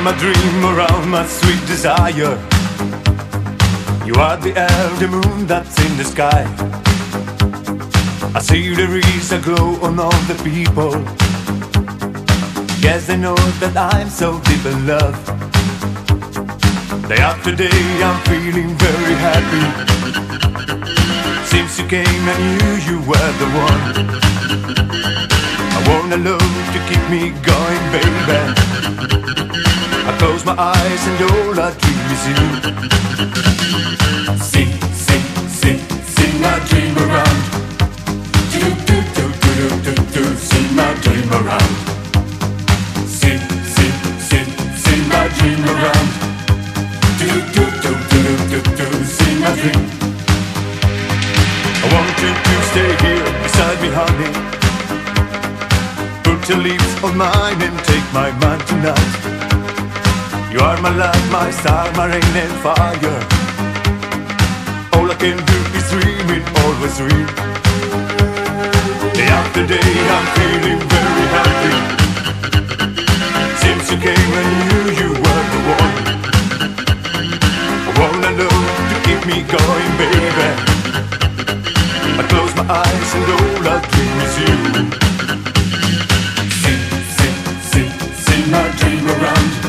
my dream around my sweet desire. You are the air, the moon that's in the sky. I see there is a glow on all the people. Yes, they know that I'm so deep in love. Day after day I'm feeling very happy. Since you came I knew you were the one. I want a love to keep me going, baby. I close my eyes and all I dream is you. Sing, sing, sing, sing my dream around. Do, do, do, do, do, do, do, sing my dream around. Sing, sing, sing, sing my dream around. Do, do, do, do, do, do, sing my dream. I want you to stay here beside me, honey. Put your lips on mine and take my mind tonight. You are my light, my star, my rain and fire. All I can do is dream it, always dream. Day after day I'm feeling very happy. Since you came I knew you were the one. I want a love to keep me going, baby. I close my eyes and all I dream is you. Sing, sing, sing, sing my dream around.